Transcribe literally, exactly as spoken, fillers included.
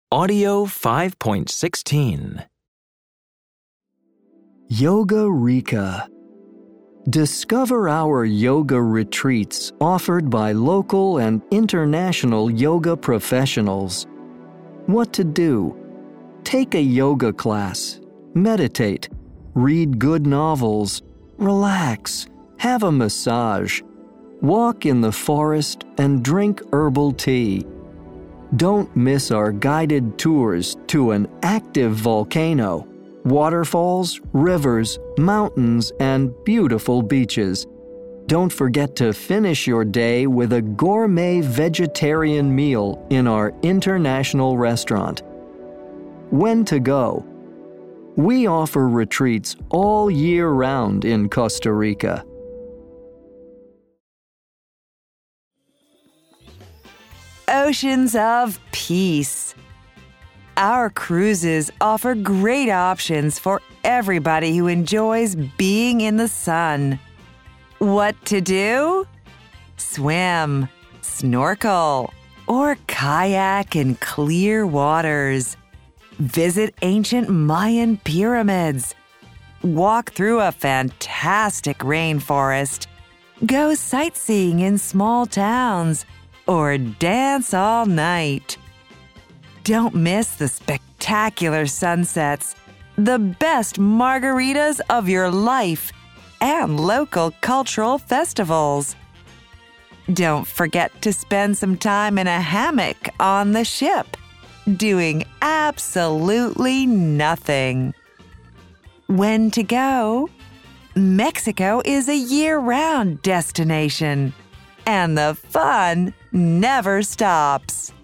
Audio five point sixteen. Yoga Rika. Discover our yoga retreats offered by local and international yoga professionals. What to do? Take a yoga class, meditate, read good novels, relax, have a massage, walk in the forest, and drink herbal tea. Don't miss our guided tours to an active volcano, waterfalls, rivers, mountains, and beautiful beaches. Don't forget to finish your day with a gourmet vegetarian meal in our international restaurant. When to go? We offer retreats all year round in Costa Rica. Oceans of peace. Our cruises offer great options for everybody who enjoys being in the sun. What to do? Swim, snorkel, or kayak in clear waters. Visit ancient Mayan pyramids. Walk through a fantastic rainforest. Go sightseeing in small towns. Or dance all night. Don't miss the spectacular sunsets, the best margaritas of your life, and local cultural festivals. Don't forget to spend some time in a hammock on the ship, doing absolutely nothing. When to go? Mexico is a year-round destination, and the fun never stops.